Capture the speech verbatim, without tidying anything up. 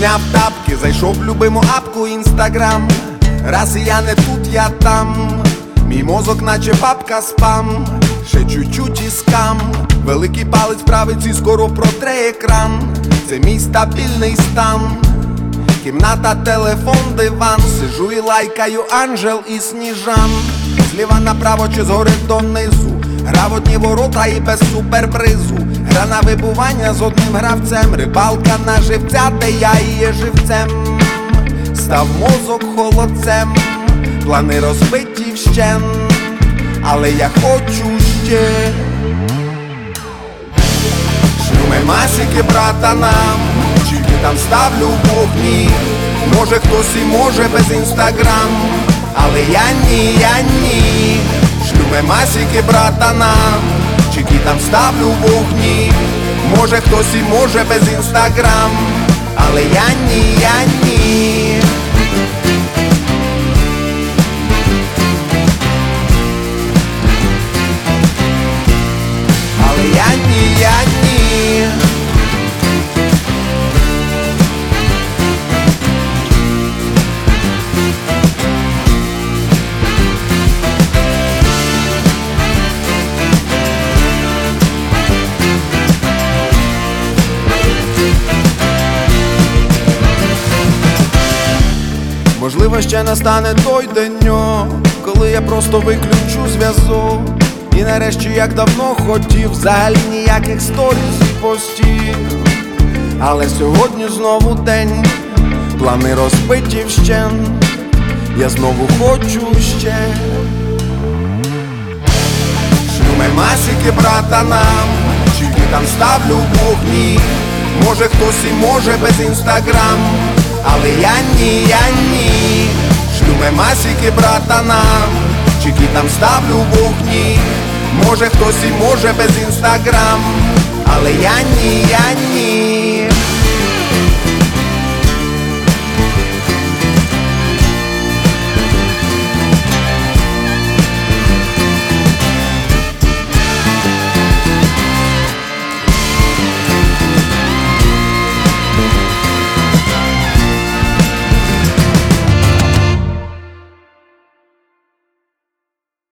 Зняв тапки, зайшов в любиму апку Інстаграм. Раз і я не тут, я там. Мій мозок наче папка спам. Ще чуть-чуть і скам. Великий палець правиці і скоро протре екран. Це мій стабільний стан. Кімната, телефон, диван. Сижу і лайкаю Анжел і Сніжан. Зліва направо чи згори донизу. Гра в одні ворота і без суперпризу. Гра на вибування з одним гравцем. Рибалка на живця, де я і є живцем. Став мозок холодцем. Плани розбиті вщент. Але я хочу ще. Шлюми масики брата нам. Чики там ставлю в вогні. Може хтось і може без інстаграм. Але я ні, я ні. Шлюми масики брата нам. Чики там ставлю в вогні. Може хтось і може без інстаграм. Але я ні, я ні. Але я ні, я ні. Можливо, ще настане той деньок, коли я просто виключу зв'язок. І нарешті, як давно хотів, взагалі ніяких сторіз і постів. Але сьогодні знову день, плани розбиті вщент. Я знову хочу ще. Шлюми масики брата нам. Чики там ставлю в вогні. Може хтось і може без інстаграм. Але я ні, я ні. Шлюми масики брата нам. Чики там ставлю в вогні. Може хтось і може без інстаграм. Але я ні, я ні.